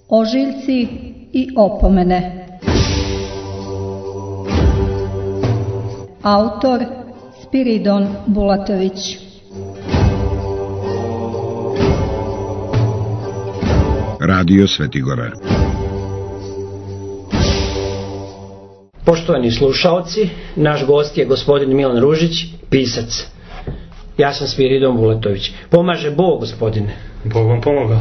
Ožiljci i opomene. Autor Spiridon Bulatović. Radio Svetigora. Poštovani slušaoci, naš gost je gospodin Milan Ružić, pisac. Ja sam Spiridon Bulatović. Pomaže Bog, gospodine. Bog vam pomogao.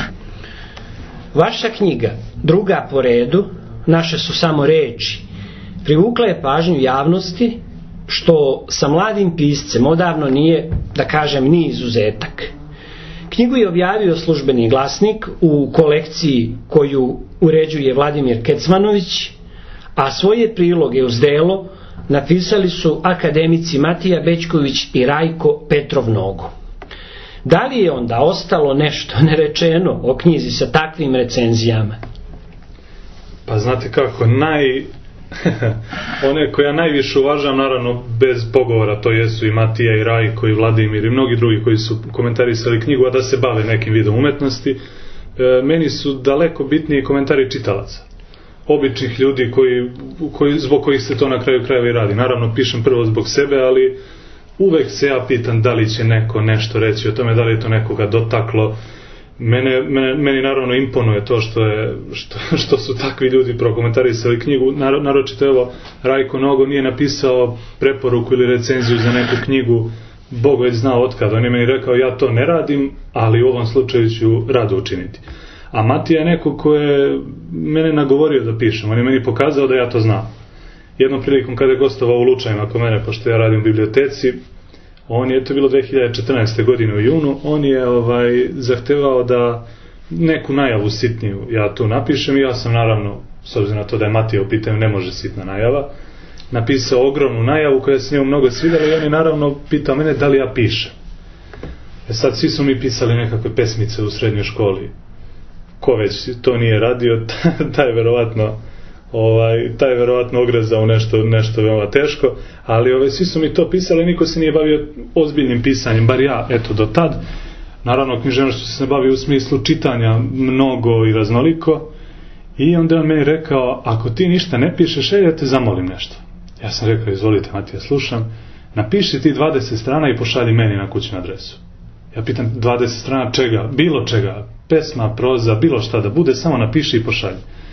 Vaša knjiga, druga po redu, naše su samo reči, privukla je pažnju javnosti, što sa mladim piscem odavno nije, da kažem, ni izuzetak. Knjigu je objavio Službeni glasnik u kolekciji koju uređuje Vladimir Kecmanović, a svoje priloge uz delo napisali su akademici Matija Bećković i Rajko Petrov Nogo. Da li je onda ostalo nešto nerečeno o knjizi sa takvim recenzijama? Pa znate kako, one koje ja najviše uvažam, naravno bez pogovora, to jesu i Matija i Rajko i Vladimir i mnogi drugi koji su komentarisali knjigu, a da se bave nekim vidom umetnosti. Meni su daleko bitniji komentari čitalaca, običnih ljudi zbog kojih se to na kraju krajeva i radi. Naravno pišem prvo zbog sebe, ali uvek se ja pitam da li će neko nešto reći o tome, da li je to nekoga dotaklo. Meni naravno imponuje to što su takvi ljudi prokomentarisali knjigu. Naročito evo, Rajko Nogo nije napisao preporuku ili recenziju za neku knjigu, Bog već znao otkada. On je meni rekao, ja to ne radim, ali u ovom slučaju ću rado učiniti. A Matija je neko ko je mene nagovorio da pišem. On je meni pokazao da ja to znam. Jednom prilikom kada je gostovao u Lučajima kod mene, pošto ja radim u biblioteci, to je bilo 2014. godine u junu, on je zahtevao da neku najavu sitniju ja tu napišem i ja sam naravno, s obzirom na to da je Matija u pitanju, ne može sitna najava, napisao ogromnu najavu koja se njemu mnogo svidjela i on je naravno pitao mene da li ja pišem. Sad svi su mi pisali nekakve pesmice u srednjoj školi. Ko već to nije radio, taj verovatno ogrezao nešto veoma teško, ali svi su mi to pisali, niko se nije bavio ozbiljnim pisanjem, bar ja, eto, do tad. Naravno, književnošću se bavio u smislu čitanja mnogo i raznoliko, i onda on meni rekao, ako ti ništa ne pišeš, ja te zamolim nešto. Ja sam rekao, izvolite Matija, slušam, napiši ti 20 strana i pošalji meni na kućnu adresu. Ja pitam, 20 strana čega? Bilo čega, pesma, proza, bilo šta da bude, samo napiši i pošalji.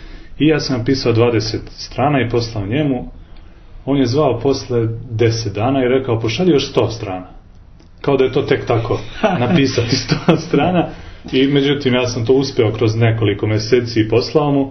I ja sam napisao 20 strana i poslao njemu. On je zvao posle 10 dana i rekao, pošalji još 100 strana. Kao da je to tek tako napisati 100 strana. I međutim, ja sam to uspeo kroz nekoliko meseci i poslao mu.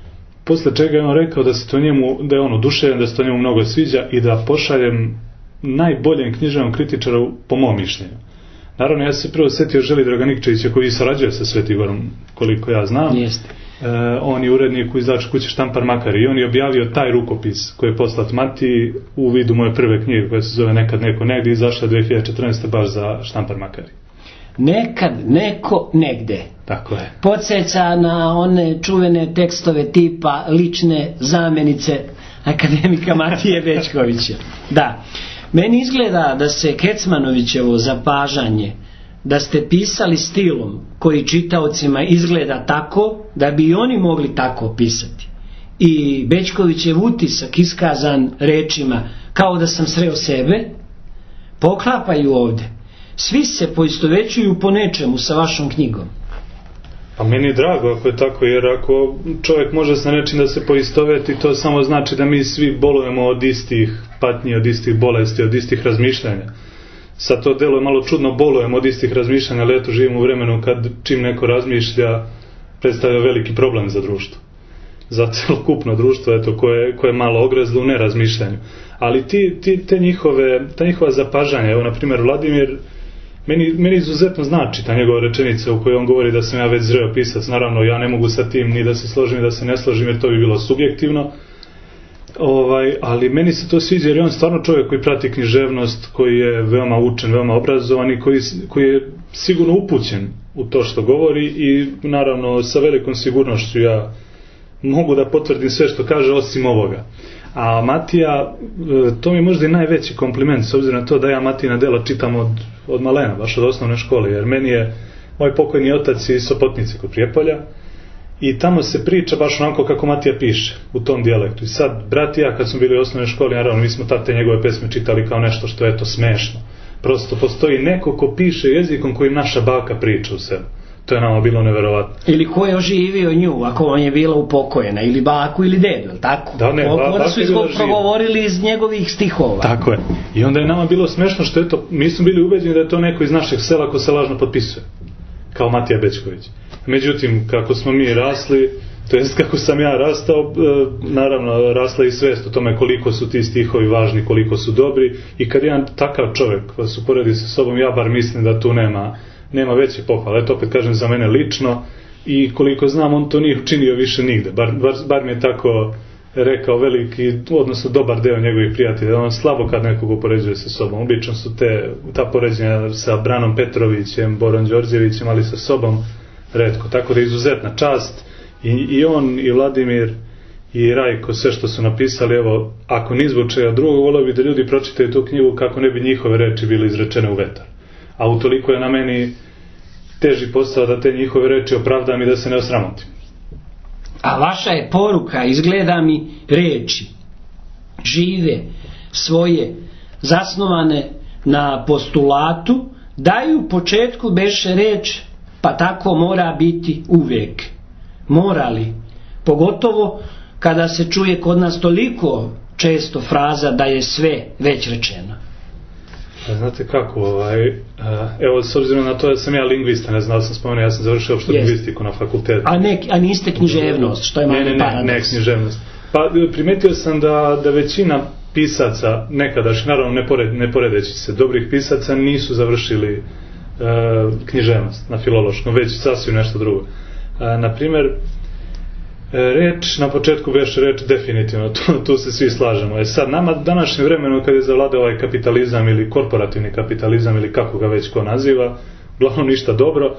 Posle čega je on rekao da je on oduševljen, da se to njemu mnogo sviđa i da pošaljem najboljem književnom kritičaru po mom mišljenju. Naravno, ja se prvo setio Želi Draganikčevića, koji sarađuje sa Svetigorom, koliko ja znam. Jeste. On je urednik u izdavačkoj kući Štampar Makari i on je objavio taj rukopis koji je poslat Matiji u vidu moje prve knjige koja se zove Nekad neko negdje, izašla 2014. baš za Štampar Makari. Nekad neko negde. Tako je. Podsjeća na one čuvene tekstove tipa lične zamjenice akademika Matije Bećkovića. Da. Meni izgleda da se Kecmanovićevo zapažanje da ste pisali stilom koji čitaocima izgleda tako da bi i oni mogli tako pisati. I Bećkovićev utisak iskazan rečima kao da sam sreo sebe, poklapaju ovdje. Svi se poistovećuju po nečemu sa vašom knjigom. Pa meni je drago ako je tako, jer ako čovjek može sa nečim da se poistoveti, to samo znači da mi svi bolujemo od istih patnji, od istih bolesti, od istih razmišljanja. Sad to delo je malo čudno, bolujemo od istih razmišljanja, ali eto, živimo u vremenu kad čim neko razmišlja predstavlja veliki problem za društvo. Za celokupno društvo, eto, koje je malo ogrezlo u nerazmišljanju. Ali ta njihova zapažanja, evo na primjer Vladimir, meni izuzetno znači ta njegova rečenica u kojoj on govori da sam ja već zreo pisac. Naravno, ja ne mogu sa tim ni da se složim ni da se ne složim, jer to bi bilo subjektivno. Ali meni se to sviđa jer je on stvarno čovjek koji prati književnost, koji je veoma učen, veoma obrazovan i koji je sigurno upućen u to što govori i naravno sa velikom sigurnošću ja mogu da potvrdim sve što kaže osim ovoga. A Matija, to mi je možda i najveći kompliment s obzirom na to da ja Matijina dela čitam od malena, baš od osnovne škole, jer meni je moj pokojni otac iz Sopotnice kod Prijepolja i tamo se priča baš onako kako Matija piše u tom dijalektu. I sad brat i ja kad smo bili u osnovnoj školi, naravno mi smo te njegove pesme čitali kao nešto što je to smešno. Prosto postoji neko ko piše jezikom kojim naša baka priča u sebi. To je nama bilo neverovatno. Ili ko je oživio nju, ako on je bila upokojena, ili baku ili dedu, ili tako? Da, ne, Onda su progovorili iz njegovih stihova. Tako je. I onda je nama bilo smešno što je to, mi smo bili ubeđeni da je to neko iz našeg sela ko se lažno potpisuje. Kao Matija Bećković. Međutim, kako smo mi rasli, to jest kako sam ja rastao, naravno rasla i svest o tome koliko su ti stihovi važni, koliko su dobri, i kad jedan takav čovjek vas uporedi sa sobom, ja bar mislim da tu nema veće pohvale. Eto, opet kažem, za mene lično, i koliko znam, on to nije učinio više nigde, bar mi je tako rekao veliki, odnosno dobar deo njegovih prijatelja. On slabo kad nekog upoređuje sa sobom. Obično su ta poređenja sa Branom Petrovićem, Borom Đorđevićem, ali sa sobom retko. Tako da je izuzetna čast i on, i Vladimir, i Rajko, sve što su napisali. Evo, ako ni zbog čega drugog, volio bi da ljudi pročitaju tu knjigu kako ne bi njihove reči bile izrečene u vetar. A utoliko je na meni teži posao da te njihove reči opravdam i da se ne osramotim. A vaša je poruka, izgleda mi, reči žive, svoje, zasnovane na postulatu, daju početku beše reč, pa tako mora biti uvijek. Mora li? Pogotovo kada se čuje kod nas toliko često fraza da je sve već rečeno. Znate kako, evo, s obzirom na to da sam ja lingvista, ne znam da sam spomenuo, ja sam završio opštu lingvistiku na fakultetu. A niste književnost, što je malo paradoks. Ne književnost. Pa primetio sam da većina pisaca, nekadašnjih, naravno ne poredeći se, dobrih pisaca, nisu završili književnost na filološkom, već sasvim nešto drugo. Naprimjer, reč, na početku beše reč definitivno, tu se svi slažemo. Sad, nama današnje vremenu, kad je zavladao ovaj kapitalizam ili korporativni kapitalizam ili kako ga već ko naziva, uglavnom ništa dobro,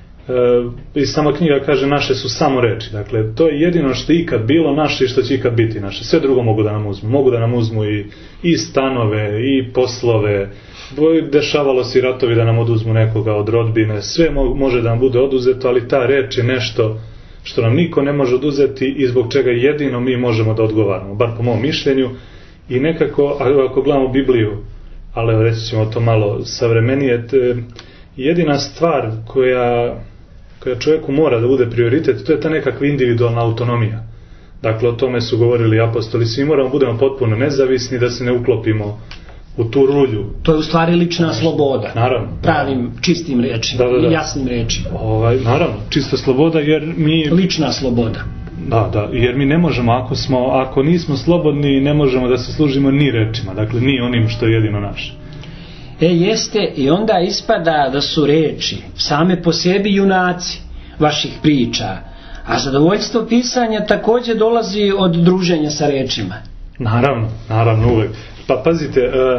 i sama knjiga kaže naše su samo reči. Dakle, to je jedino što je ikad bilo naše i što će ikad biti naše. Sve drugo mogu da nam uzmu. Mogu da nam uzmu i stanove, i poslove. Dešavalo se i ratovi da nam oduzmu nekoga od rodbine. Sve može da nam bude oduzeto, ali ta reč je nešto što nam niko ne može oduzeti i zbog čega jedino mi možemo da odgovaramo, bar po mom mišljenju. I nekako, ako gledamo Bibliju, ali reći ćemo to malo savremenije, jedina stvar koja čovjeku mora da bude prioritet, to je ta nekakva individualna autonomija. Dakle, o tome su govorili apostoli, svi moramo budemo potpuno nezavisni, da se ne uklopimo u tu rulju. To je u stvari lična sloboda. Naravno. Pravim, čistim rečima i jasnim rečima. Naravno, čista sloboda, jer mi... Lična sloboda. Da, jer mi ne možemo, ako nismo slobodni, ne možemo da se služimo ni rečima, dakle, ni onim što je jedino naše. Jeste, i onda ispada da su reči same po sebi junaci vaših priča, a zadovoljstvo pisanja također dolazi od druženja sa rečima. Naravno, uvek. Pa pazite,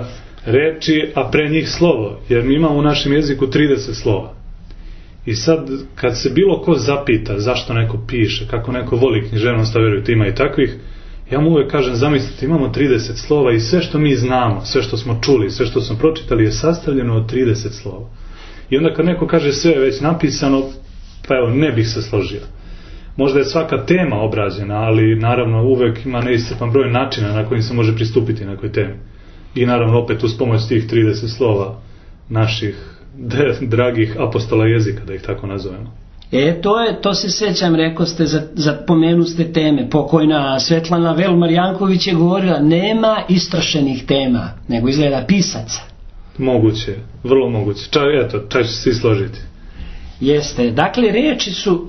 reči, a pre njih slovo, jer mi imamo u našem jeziku 30 slova. I sad, kad se bilo ko zapita zašto neko piše, kako neko voli književnost, a verujte, ima i takvih, ja mu uvek kažem, zamislite, imamo 30 slova i sve što mi znamo, sve što smo čuli, sve što smo pročitali je sastavljeno od 30 slova. I onda kad neko kaže sve je već napisano, pa evo, ne bih se složio. Možda je svaka tema obrađena, ali naravno uvek ima neiscrpan broj načina na kojim se može pristupiti na nekoj temi. I naravno opet uz pomoć tih 30 slova naših dragih apostola jezika, da ih tako nazovemo. To se sećam, rekao ste, pomenuste teme. Pokojna Svetlana Velmar-Janković je govorila, nema istrašenih tema, nego izgleda pisaca. Moguće, vrlo moguće. Čak će se i složiti. Jeste, dakle reči su,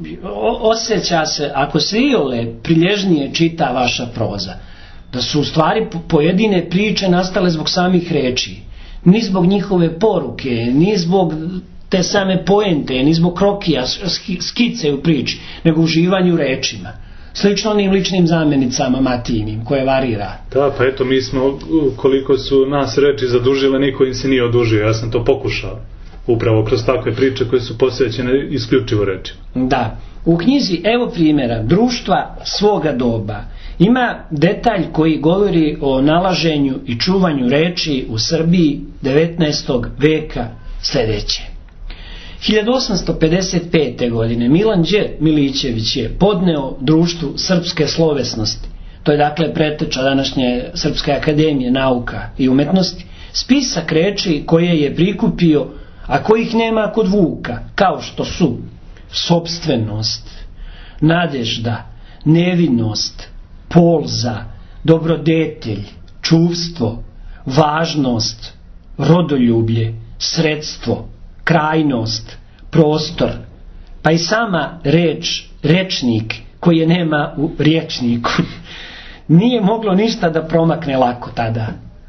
osjeća se, ako se iole prilježnije čita vaša proza, da su u stvari pojedine priče nastale zbog samih reči, ni zbog njihove poruke, ni zbog te same poente, ni zbog krokija, skice u priči, nego uživanju rečima. Slično onim ličnim zamjenicama Matijinim, koje varira. Da, pa eto, mi smo, koliko su nas reči zadužile, niko im se nije odužio. Ja sam to pokušao, upravo kroz takve priče koje su posvećene isključivo rečima. Da. U knjizi, evo primjera, Društva svoga doba, ima detalj koji govori o nalaženju i čuvanju reči u Srbiji 19. veka sljedeće. 1855. godine Milan Đe Milićević je podneo Društvu srpske slovesnosti, to je dakle preteča današnje Srpske akademije nauka i umetnosti, spisak reči koje je prikupio, a kojih nema kod Vuka, kao što su sopstvenost, nadežda, nevinost, polza, dobrodetelj, čuvstvo, važnost, rodoljublje, sredstvo, krajnost, prostor, pa i sama reč, rečnik koji je nema u rječniku. Nije moglo ništa da promakne lako tada.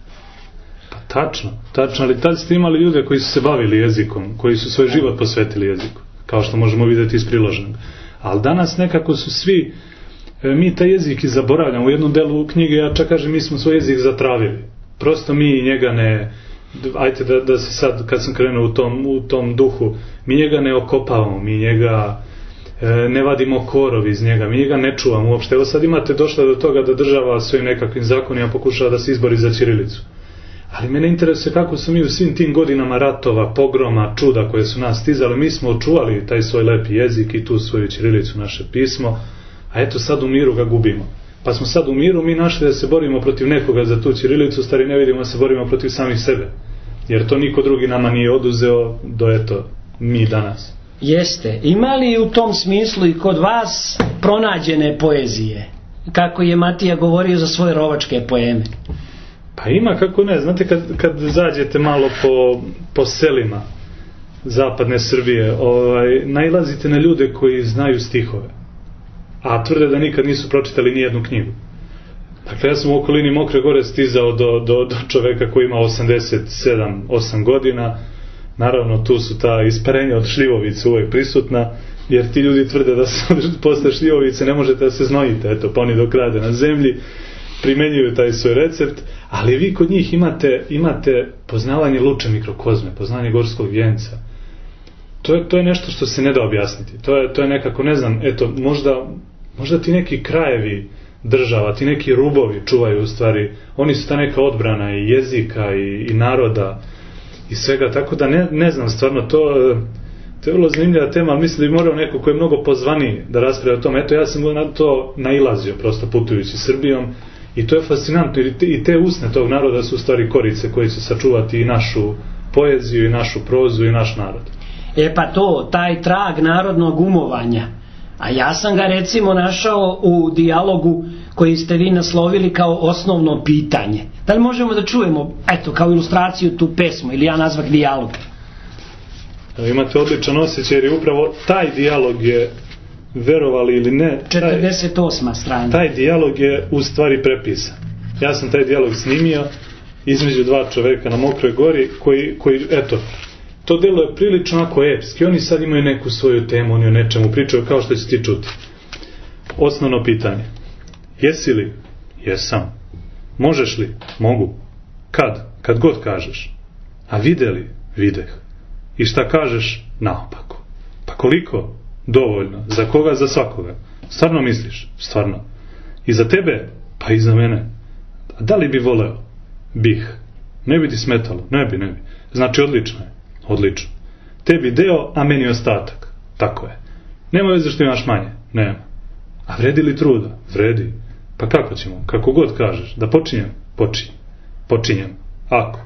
Tačno, ali tad ste imali ljude koji su se bavili jezikom, koji su svoj život posvetili jeziku, kao što možemo vidjeti iz priloženog. Ali danas nekako su svi, mi taj jezik i zaboravljamo. U jednom delu knjige ja čak kažem, mi smo svoj jezik zatravili. Prosto mi njega ne, ajte da se sad, kad sam krenuo u tom duhu, mi njega ne okopavamo, mi njega ne vadimo korov iz njega, mi njega ne čuvamo uopšte. Evo sad imate došla do toga da država svojim nekakvim zakonima pokušava da se izbori za ćirilicu. Ali mene interesuje kako su mi u svim tim godinama ratova, pogroma, čuda koje su nas stizali, mi smo očuvali taj svoj lepi jezik i tu svoju ćirilicu, naše pismo, a eto sad u miru ga gubimo. Pa smo sad u miru mi našli da se borimo protiv nekoga za tu ćirilicu, stari ne vidimo da se borimo protiv samih sebe. Jer to niko drugi nama nije oduzeo do eto mi danas. Jeste. Ima li u tom smislu i kod vas pronađene poezije? Kako je Matija govorio za svoje rovačke poeme? Pa ima, kako ne, znate kad zađete malo po selima zapadne Srbije, nailazite na ljude koji znaju stihove, a tvrde da nikad nisu pročitali ni jednu knjigu. Dakle, ja sam u okolini Mokre Gore stizao do čoveka koji ima 87-8 godina. Naravno, tu su ta isparenja od šljivovice uvek prisutna, jer ti ljudi tvrde da posle šljivovice ne možete da se znojite, eto, pa oni dok rade na zemlji primenjuju taj svoj recept, ali vi kod njih imate poznavanje luče mikrokozme, poznavanje gorskog vijenca. To je nešto što se ne da objasniti. To je nekako, ne znam, eto, možda ti neki krajevi država, ti neki rubovi čuvaju u stvari, oni su ta neka odbrana i jezika i naroda i svega, tako da ne znam, stvarno to je vrlo zanimljiva tema, ali mislim da bi morao neko ko je mnogo pozvaniji da raspravlja o tome. Eto, ja sam na to nailazio prosto putujući Srbijom i to je fascinantno, i te usne tog naroda su u stvari korice koji će sačuvati i našu poeziju i našu prozu i naš narod. Pa taj trag narodnog umovanja, a ja sam ga recimo našao u dijalogu koji ste vi naslovili kao osnovno pitanje. Da li možemo da čujemo, eto, kao ilustraciju tu pesmu, ili ja nazvak dijalog? Imate odličan osjećaj, jer je upravo taj dijalog je, verovali ili ne, 48. strana. Taj dijalog je u stvari prepisan. Ja sam taj dijalog snimio između dva čoveka na Mokroj Gori koji eto, to delo je prilično ako epski. Oni sad imaju neku svoju temu, oni o nečemu pričaju, kao što će ti čuti. Osnovno pitanje. Jesi li? Jesam. Možeš li? Mogu. Kad? Kad god kažeš. A vide li? Videh. I šta kažeš? Naopako. Pa koliko? Dovoljno. Za koga? Za svakoga. Stvarno misliš? Stvarno. I za tebe? Pa i za mene. A da li bi voleo? Bih. Ne bi ti smetalo? Ne bi. Znači odlično je. Odlično. Tebi deo, a meni ostatak. Tako je. Nema veze što imaš manje. Nema. A vredi li truda? Vredi. Pa kako ćemo? Kako god kažeš. Da počinjem? Počinjem. Ako.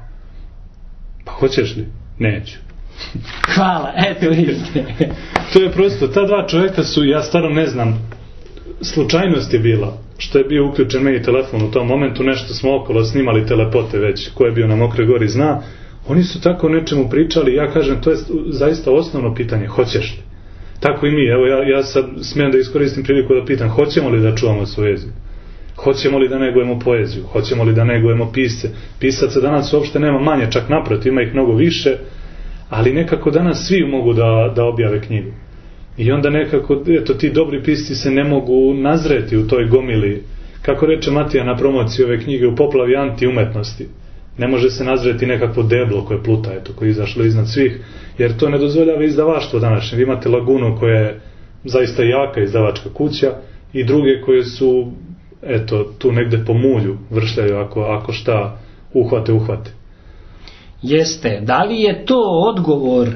Pa hoćeš li? Neću. Hvala, eto vidite. To je prosto, ta dva čovjeka su, ja stvarno ne znam, slučajnost je bila što je bio uključen meni telefon u tom momentu, nešto smo okolo snimali telepote već, ko je bio na Mokroj Gori zna. Oni su tako nečemu pričali, ja kažem, to je zaista osnovno pitanje, hoćeš li? Tako i mi, evo ja sad smijem da iskoristim priliku da pitam, hoćemo li da čuvamo svoj jezik? Hoćemo li da negujemo poeziju? Hoćemo li da negujemo pisce? Pisaca danas uopšte nema manje, čak naprotiv, ima ih mnogo više, ali nekako danas svi mogu da objave knjigu. I onda nekako, eto, ti dobri pisci se ne mogu nazreti u toj gomili, kako reče Matija na promociji ove knjige, u poplavi antiumetnosti. Ne može se nazreti nekakvo deblo koje pluta, eto, koje je izašlo iznad svih, jer to ne dozvoljava izdavaštvo današnje. Vi imate Lagunu koja je zaista jaka izdavačka kuća i druge koje su, eto, tu negde po mulju vršljaju ako šta uhvate. Jeste. Da li je to odgovor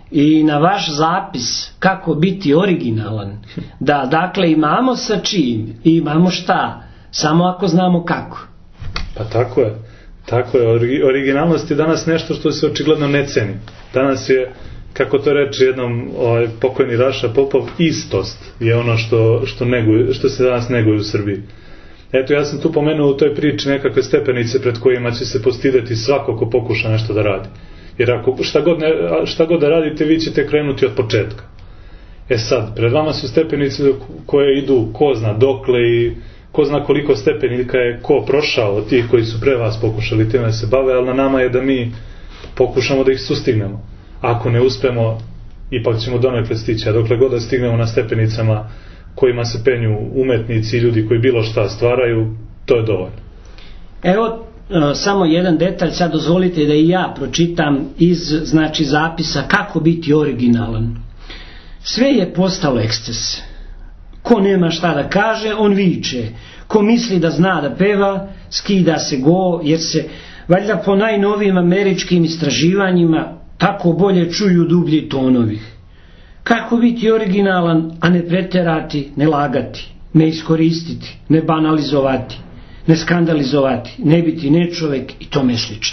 i na vaš zapis kako biti originalan, da dakle imamo sa čim i imamo šta, samo ako znamo kako. Pa tako je. Tako je, originalnost je danas nešto što se očigledno ne ceni. Danas je, kako to reče jednom pokojni Raša Popov, istost je ono što se danas neguje u Srbiji. Eto, ja sam tu pomenuo u toj priči nekakve stepenice pred kojima će se postideti svako ko pokuša nešto da radi. Jer ako šta god da radite, vi ćete krenuti od početka. Sad, pred vama su stepenice koje idu ko zna dokle i ko zna koliko stepenika je ko prošao od tih koji su pre vas pokušali time se bave, ali na nama je da mi pokušamo da ih sustignemo. Ako ne uspemo, ipak ćemo donekle stići, a dokle god da stignemo na stepenicama kojima se penju umetnici i ljudi koji bilo šta stvaraju, to je dovoljno. Evo, samo jedan detalj, sad dozvolite da i ja pročitam iz zapisa kako biti originalan. Sve je postalo eksces. Ko nema šta da kaže, on viče. Ko misli da zna da peva, skida se go, jer se valjda po najnovijim američkim istraživanjima tako bolje čuju dublji tonovi. Kako biti originalan, a ne preterati, ne lagati, ne iskoristiti, ne banalizovati, ne skandalizovati, ne biti nečovek i tome slično.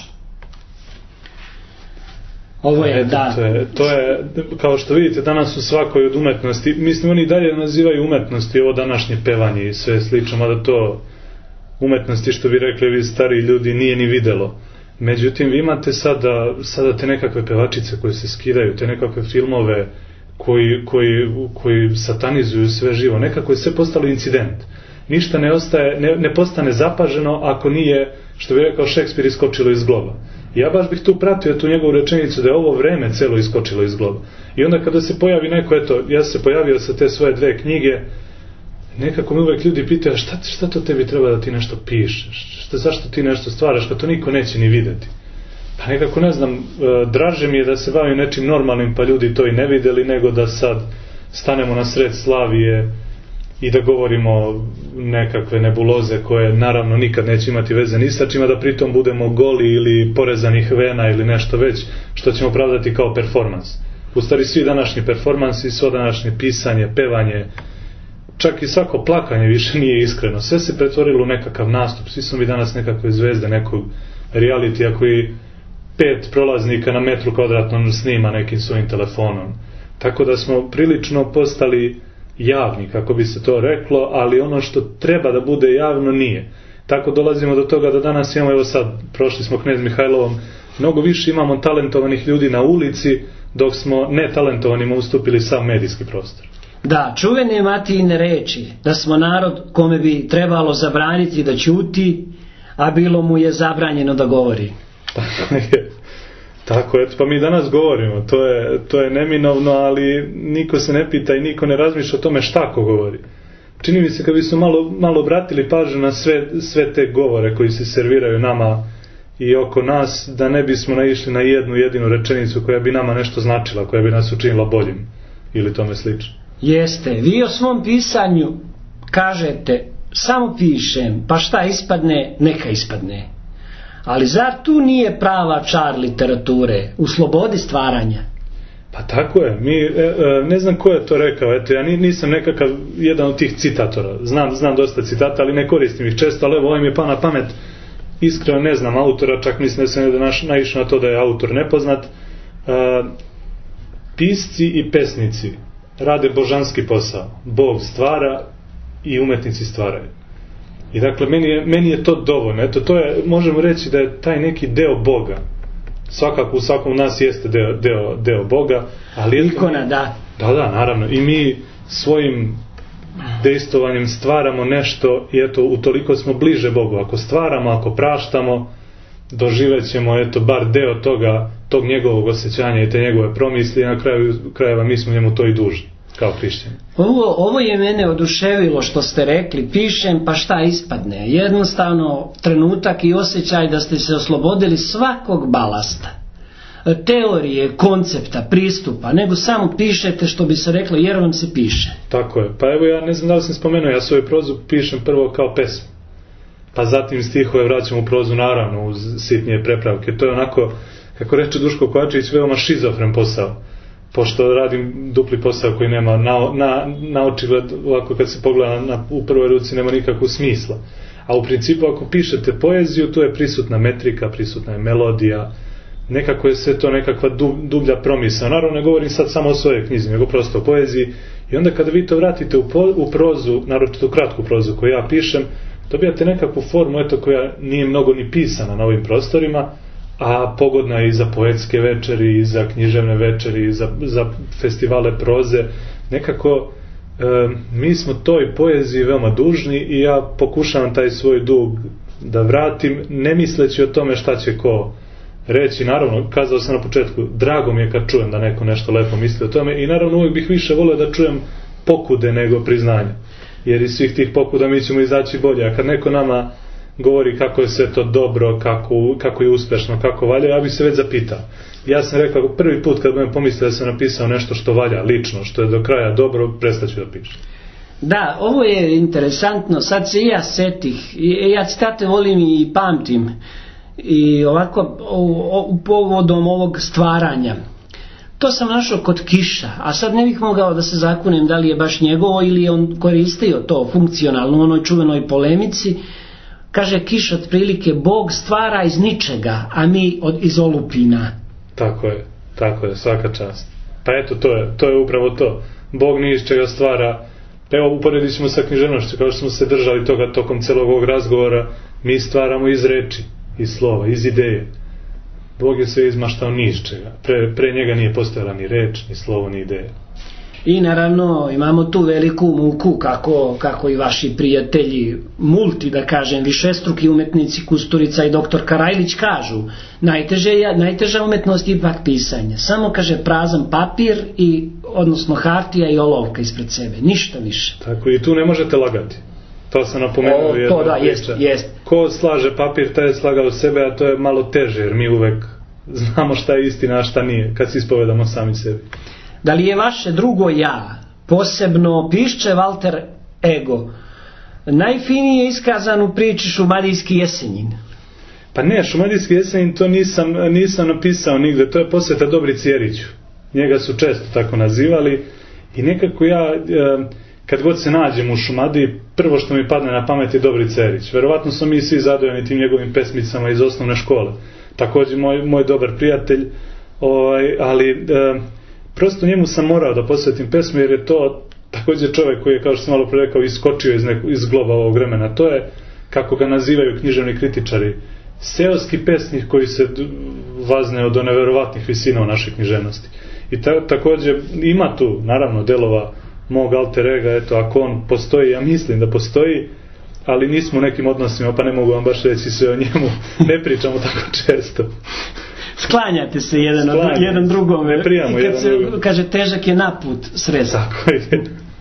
Ovo je, da. To je, kao što vidite, danas u svakoj od umetnosti, mislim, oni dalje nazivaju umetnosti ovo današnje pevanje i sve slično, mada to umetnosti, što bi rekli vi stari ljudi, nije ni videlo. Međutim, vi imate sada te nekakve pevačice koje se skidaju, te nekakve filmove koji satanizuju sve živo. Nekako je sve postalo incident. Ništa ne postane zapaženo ako nije, što bi rekao Šekspir, iskočilo iz globa. Ja baš bih tu pratio tu njegovu rečenicu da je ovo vreme celo iskočilo iz globa. I onda kada se pojavi neko, eto, ja se pojavio sa te svoje 2 knjige, nekako mi uvek ljudi pitaju, šta to tebi treba da ti nešto pišeš? Zašto ti nešto stvaraš, pa to niko neće ni videti. Pa nekako ne znam, draže mi je da se bavim nečim normalnim, pa ljudi to i ne videli, nego da sad stanemo na sred Slavije i da govorimo nekakve nebuloze koje naravno nikad neće imati veze ni sa čima, da pritom budemo goli ili porezanih vena ili nešto već što ćemo pravdati kao performans. U stvari svi današnji performansi, svo današnje pisanje, pevanje, čak i svako plakanje više nije iskreno. Sve se pretvorilo u nekakav nastup. Svi smo mi danas nekakve zvezde nekog realitija koji 5 prolaznika na metru kvadratnom snima nekim svojim telefonom. Tako da smo prilično postali javni, kako bi se to reklo, ali ono što treba da bude javno nije. Tako dolazimo do toga da danas imamo, evo sad, prošli smo Knez Mihajlovom, mnogo više imamo talentovanih ljudi na ulici, dok smo netalentovanima ustupili sav medijski prostor. Da, čuvene Matijine reči, da smo narod kome bi trebalo zabraniti da ćuti, a bilo mu je zabranjeno da govori. Tako, eto, pa mi danas govorimo, to je neminovno, ali niko se ne pita i niko ne razmišlja o tome šta ko govori. Čini mi se kad bismo malo obratili pažnju na sve te govore koji se serviraju nama i oko nas, da ne bismo naišli na jednu jedinu rečenicu koja bi nama nešto značila, koja bi nas učinila boljim ili tome slično. Jeste, vi o svom pisanju kažete, samo pišem, pa šta ispadne, neka ispadne. Ali zar tu nije prava čar literature u slobodi stvaranja? Pa tako je. Ne znam ko je to rekao. Eto, ja nisam nekakav jedan od tih citatora. Znam dosta citata, ali ne koristim ih često, ali evo ovaj mi je pao na pamet. Iskreno ne znam autora, čak mislim da sam naišao na to da je autor nepoznat. Pisci i pesnici rade božanski posao. Bog stvara i umetnici stvaraju. I dakle, meni je to dovoljno. Eto, to je, možemo reći da je taj neki deo Boga. Svakako u svakom nas jeste deo Boga. Ali ikona, da. Da, naravno. I mi svojim dejstvovanjem stvaramo nešto i eto, utoliko smo bliže Bogu. Ako stvaramo, ako praštamo, doživet ćemo, eto, bar deo tog njegovog osjećanja i te njegove promisli, i na krajeva mi smo njemu to i dužni. Kao hrišćani. Ovo je mene oduševilo što ste rekli, pišem pa šta ispadne. Jednostavno trenutak i osjećaj da ste se oslobodili svakog balasta, teorije, koncepta, pristupa, nego samo pišete, što bi se reklo, jer vam se piše. Tako je. Pa evo, ja ne znam da li sam spomenuo, ja svoju prozu pišem prvo kao pesmu, pa zatim stihove vraćam u prozu, naravno uz sitnije prepravke. To je onako, kako reče Duško Kovačević, veoma šizofren posao. pošto radim dupli posao koji nema na očigled, ovako kad se pogleda u prvoj ruci, nema nikakvog smisla. A u principu ako pišete poeziju, tu je prisutna metrika, prisutna je melodija, nekako je sve to nekakva dublja promisao. Naravno ne govorim sad samo o svojoj knjizi, nego prosto o poeziji. I onda kada vi to vratite u prozu, naročito u kratku prozu koju ja pišem, dobijate nekakvu formu koja nije mnogo ni pisana na ovim prostorima, a pogodna je i za poetske večeri, i za književne večeri, i za festivale proze. Nekako mi smo toj poeziji veoma dužni i ja pokušavam taj svoj dug da vratim, ne misleći o tome šta će ko reći. Naravno, kazao sam na početku, drago mi je kad čujem da neko nešto lepo misli o tome i naravno uvijek bih više volio da čujem pokude nego priznanje, jer iz svih tih pokuda mi ćemo izaći bolje. A kad neko nama govori kako je sve to dobro, kako je uspešno, kako valja, ja bih se već zapitao. Ja sam rekao, prvi put kad budem pomislio da sam napisao nešto što valja lično, što je do kraja dobro, prestaću da pišem. Da, ovo je interesantno, sad se i ja setih, ja citate volim i pamtim, i ovako povodom ovog stvaranja. To sam našao kod Kiša, a sad ne bih mogao da se zakunem da li je baš njegovo ili je on koristio to funkcionalno u onoj čuvenoj polemici. Kaže Kiš otprilike, Bog stvara iz ničega, a mi iz olupina. Tako je, svaka čast. Pa eto, to je upravo to. Bog ni iz čega stvara. Evo, uporedit ćemo sa književnošću, kao što smo se držali toga tokom celog ovog razgovora, mi stvaramo iz reči, iz slova, iz ideje. Bog je sve izmaštao ni iz čega. Pre njega nije postojala ni reč, ni slovo, ni ideja. I naravno imamo tu veliku muku kako i vaši prijatelji da kažem, višestruki umetnici Kusturica i doktor Karajlić kažu, najteža umetnost je ipak pisanje. Samo kaže prazan papir odnosno hartija i olovka ispred sebe, ništa više. Tako, i tu ne možete lagati. To sam napomenuo jedno priča. Jest. Ko slaže papir, taj je slagao sebe, a to je malo teže, jer mi uvek znamo šta je istina, a šta nije, kad se ispovedamo sami sebi. Da li je vaše drugo ja, posebno pišče Valter Ego, najfinije iskazan u priči Šumadijski Jesenjin? Pa ne, Šumadijski Jesenjin to nisam napisao nigde, to je posveta Dobrici Jeriću. Njega su često tako nazivali i nekako ja, kad god se nađem u Šumadiji, prvo što mi padne na pamet je Dobrica Jerić. Verovatno smo mi svi zadojeni tim njegovim pesmicama iz osnovne škole. Također moj dobar prijatelj, ali prosto njemu sam morao da posvetim pesmu, jer je to također čovjek koji je, kao što sam malo pre rekao, iskočio iz globa ovog vremena. To je, kako ga nazivaju književni kritičari, seoski pesnik koji se vazne od neverovatnih visina u našoj književnosti. I također ima tu, naravno, delova mog alter ega, eto, ako on postoji, ja mislim da postoji, ali nismo u nekim odnosima, pa ne mogu vam baš reći sve o njemu, ne pričamo tako često. Sklanjate se jedan drugom, i kad se kaže težak je naput sreza. Tako je.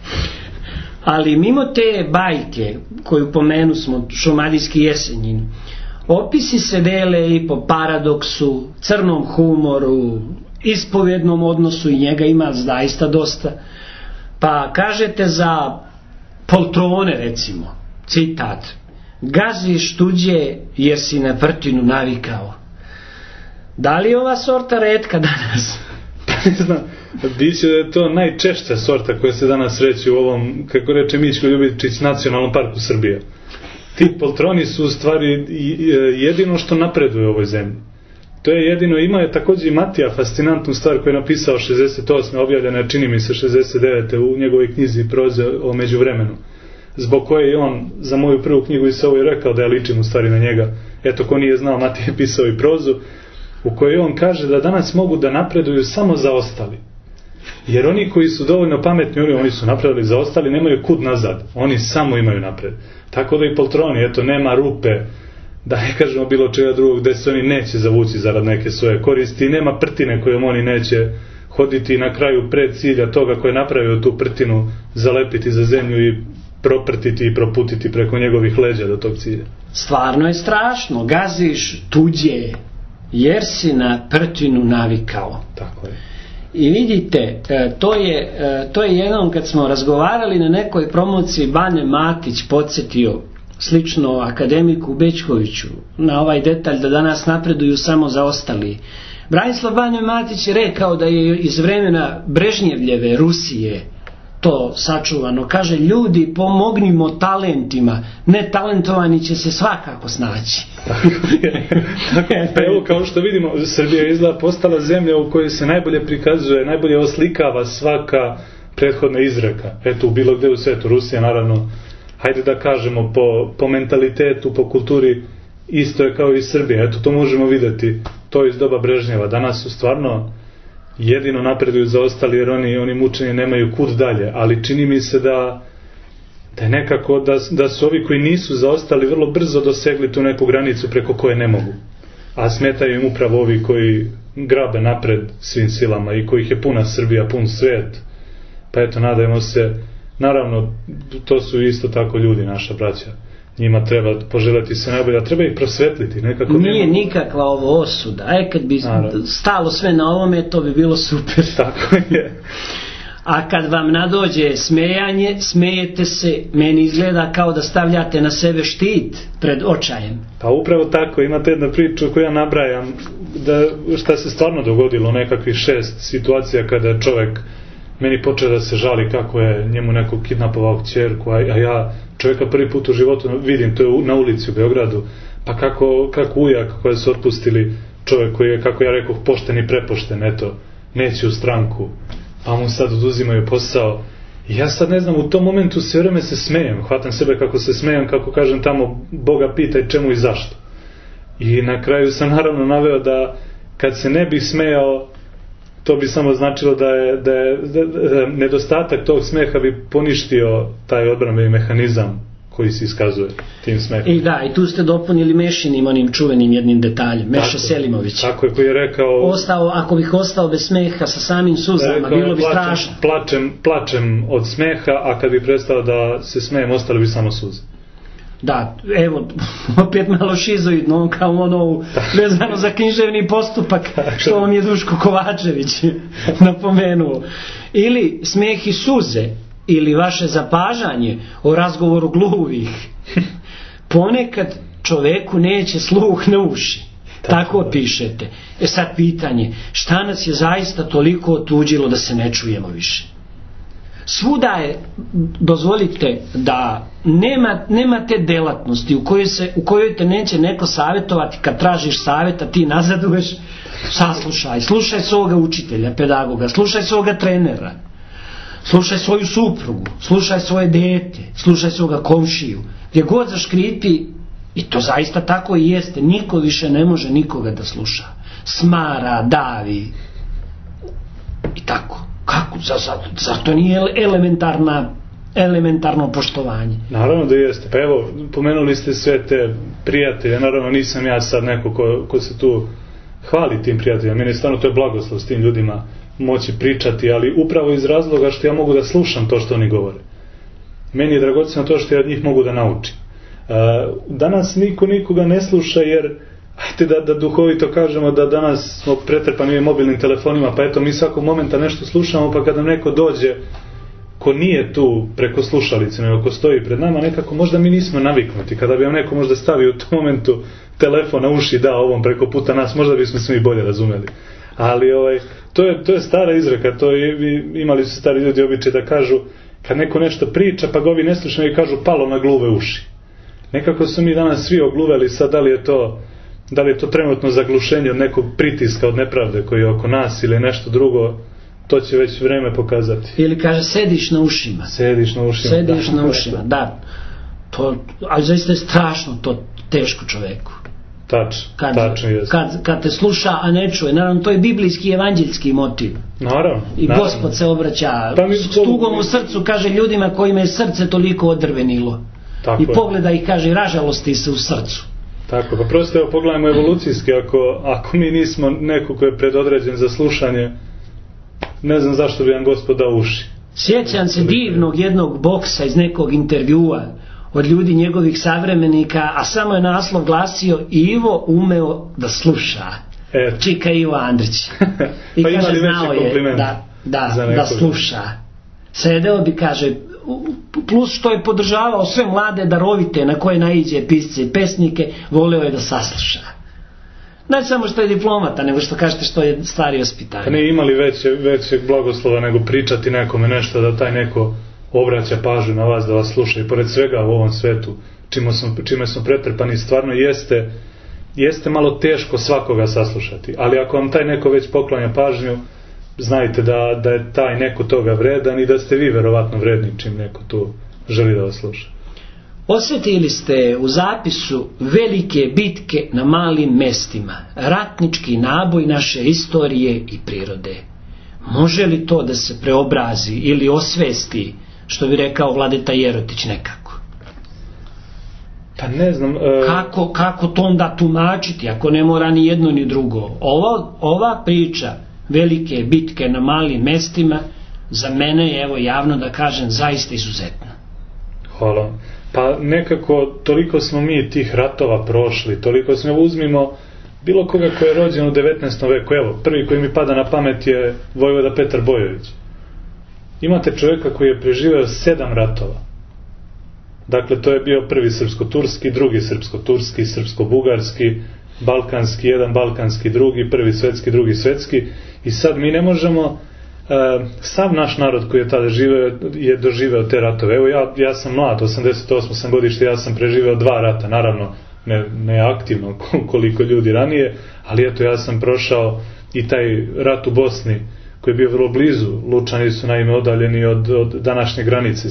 Ali mimo te bajke koju pomenu smo, Šumadijski Jesenjin, opisi se dele i po paradoksu, crnom humoru, ispovjednom odnosu, i njega ima zaista dosta. Pa kažete za poltrone, recimo, citat: gaziš tuđe jer si na prtinu navikao. Da li je ova sorta retka danas? Ne znam, biće da je to najčešća sorta koja se danas reći u ovom, kako reče Mićko Ljubičić, nacionalnom parku Srbije. Ti poltroni su u stvari jedino što napreduje u ovoj zemlji. To je jedino, ima je također i Matija fascinantnu stvar koju je napisao 68. objavljena je, čini mi se, 69. u njegovoj knjizi proze o međuvremenu, zbog koje je on za moju prvu knjigu i se ovo rekao da ja ličim u stvari na njega. Eto, ko nije znao, Matija je pisao i prozu u kojoj on kaže da danas mogu da napreduju samo zaostali. Jer oni koji su dovoljno pametni, oni su napredali, zaostali nemaju kud nazad. Oni samo imaju napred. Tako da i poltroni, eto, nema rupe, da ne kažemo bilo čega drugog, gde se oni neće zavući zarad neke svoje koristi, nema prtine kojom oni neće hoditi na kraju pred cilja toga koji je napravio tu prtinu, zalepiti za zemlju i proprtiti i proputiti preko njegovih leđa do tog cilja. Stvarno je strašno, gaziš tuđe jer si na prtinu navikao. Tako je. I vidite, to je jednom kad smo razgovarali na nekoj promociji, Bane Matić podsjetio slično akademiku Bečkoviću na ovaj detalj da danas napreduju samo zaostali. Branislav Banjo Matić je rekao da je iz vremena Brežnjevljeve Rusije to sačuvano. Kaže, ljudi, pomognimo talentima, netalentovani će se svakako snaći. Pa evo, kao što vidimo, Srbija je izgleda postala zemlja u kojoj se najbolje prikazuje, najbolje oslikava svaka prethodna izreka. Eto, u bilo gde u svetu, Rusija naravno, hajde da kažemo po mentalitetu, po kulturi, isto je kao i Srbija. Eto, to možemo videti, to iz doba Brežnjeva. Danas su stvarno jedino napreduju zaostali, jer oni mučeni nemaju kud dalje, ali čini mi se da je nekako da su ovi koji nisu zaostali vrlo brzo dosegli tu neku granicu preko koje ne mogu, a smetaju im upravo ovi koji grabe napred svim silama i kojih je puna Srbija, pun svet. Pa eto, nadajmo se, naravno to su isto tako ljudi, naša braća, njima treba poželjeti se najbolje, a treba ih prosvetliti nekako. Nije nikakva ovo osuda, kad bi stalo sve na ovome, to bi bilo super. Tako je. A kad vam nadođe smejanje, smejete se, meni izgleda kao da stavljate na sebe štit pred očajem. Pa upravo tako, imate jednu priču koju ja nabrajam, šta se stvarno dogodilo, nekakvih 6 situacija kada je čovjek meni počeo da se žali kako je njemu neko kidnapovao kćerku, a ja čovjeka prvi put u životu vidim, to je na ulici u Beogradu, pa kako ujak koje su otpustili, čovjek koji je, kako ja rekao, pošten i prepošten, eto, neće u stranku, pa mu sad oduzimaju posao. I ja sad ne znam, u tom momentu sve vreme se smejem, hvatam sebe kako se smejem, kako kažem tamo, Boga pitaj čemu i zašto. I na kraju sam naravno naveo da kad se ne bih smejao, to bi samo značilo da je nedostatak tog smeha bi poništio taj odbrambeni mehanizam koji se iskazuje tim smehom. I da, i tu ste dopunili Mešinim onim čuvenim jednim detaljem, Meša Selimović. Tako je, koji je rekao... Ako bih ostao bez smeha sa samim suzama, bilo bi strašno. Plačem od smeha, a kad bi prestao da se smejem, ostali bi samo suze. Da, evo, opet malo šizoidno, kao ono vezano za književni postupak, što vam je Duško Kovačević napomenuo. Ili smeh i suze, ili vaše zapažanje o razgovoru gluvih. Ponekad čoveku neće sluh na uši. Tako pišete. Sad pitanje, šta nas je zaista toliko otuđilo da se ne čujemo više? Svuda je, dozvolite, da nema te delatnosti u kojoj te neće neko savjetovati. Kad tražiš savjeta, ti nazaduješ, slušaj svoga učitelja, pedagoga, slušaj svoga trenera, slušaj svoju suprugu, slušaj svoje dete, slušaj svoga komšiju, gdje god zaškripi. I to zaista tako i jeste. Niko više ne može nikoga da sluša, smara, davi i tako. Kako? Zato nije elementarno poštovanje. Naravno da jeste. Pa evo, pomenuli ste sve te prijatelje. Naravno nisam ja sad neko ko se tu hvali tim prijateljima. Meni stvarno to je blagoslov s tim ljudima moći pričati, ali upravo iz razloga što ja mogu da slušam to što oni govore. Meni je dragoceno to što ja od njih mogu da naučim. Danas nikoga ne sluša, jer ajte da duhovito kažemo da danas smo pretrpani mobilnim telefonima, pa eto mi svakog momenta nešto slušamo, pa kada nam neko dođe ko nije tu preko slušalice, nego ko stoji pred nama, nekako možda mi nismo naviknuti. Kada bi vam neko možda stavio u tom momentu telefon na uši, da, ovom preko puta nas, možda bismo se mi bolje razumeli. Ali to je stara izreka, imali su stari ljudi običaj da kažu, kad neko nešto priča, pa ga ovi ne slušaju i kažu palo na gluve uši. Nekako su mi danas svi ogluveli, sad da li je to trenutno zaglušenje od nekog pritiska, od nepravde koji je oko nas ili nešto drugo, to će već vreme pokazati. Ili kaže sediš na ušima. Sediš na ušima, da. Ali zaista je strašno to teško čoveku. Tačno je. Kad te sluša, a ne čuje. Naravno, to je biblijski evanđeljski motiv. Naravno. I Gospod se obraća s tugom u srcu, kaže ljudima kojima je srce toliko odrvenilo. Tako i pogleda ih, kaže, ražalosti se u srcu. Tako, pa prosto evo pogledajmo evolucijski, ako mi nismo neko ko je predodređen za slušanje, ne znam zašto bi vam Gospod dao uši. Sjećam se divnog jednog boksa iz nekog intervjua od ljudi njegovih savremenika, a samo je naslov glasio Ivo umeo da sluša. Čika Ivo Andrić. I pa kaže, znao je da sluša. Sedeo bi, kaže, plus što je podržavao sve mlade darovite na koje naiđe pisce i pesnike, voleo je da sasluša. Ne samo što je diplomata, nego što kažete što je stvari ospitanje. Ne imali većeg blagoslova nego pričati nekome nešto, da taj neko obraća pažnju na vas, da vas sluša. I pored svega u ovom svetu čime smo pretrpani, stvarno jeste malo teško svakoga saslušati, ali ako vam taj neko već poklanja pažnju, znajte da je taj neko toga vredan i da ste vi verovatno vredni čim neko tu želi da vas sluša. Osjetili ste u zapisu velike bitke na malim mestima, ratnički naboj naše istorije i prirode. Može li to da se preobrazi ili osvesti, što bi rekao Vladeta Jerotić nekako? Pa ne znam. Kako to onda tumačiti, ako ne mora ni jedno ni drugo? Ova priča velike bitke na malim mestima za mene je, evo javno da kažem, zaista izuzetna. Hvala. Pa nekako toliko smo mi tih ratova prošli, toliko smo, uzmimo bilo koga ko je rođen u 19. veku, evo, prvi koji mi pada na pamet je vojvoda Petar Bojović. Imate čovjeka koji je preživeo 7 ratova. Dakle, to je bio prvi srpsko-turski, drugi srpsko-turski, srpsko-bugarski, balkanski, jedan balkanski, drugi, prvi svetski, drugi svetski. I sad mi ne možemo, sav naš narod koji je tada živeo je doživeo te ratove. Evo ja sam mlad, 88 sam godište, ja sam preživeo 2 rata, naravno ne aktivno koliko ljudi ranije, ali eto ja sam prošao i taj rat u Bosni koji je bio vrlo blizu. Lučani su naime odaljeni od današnje granice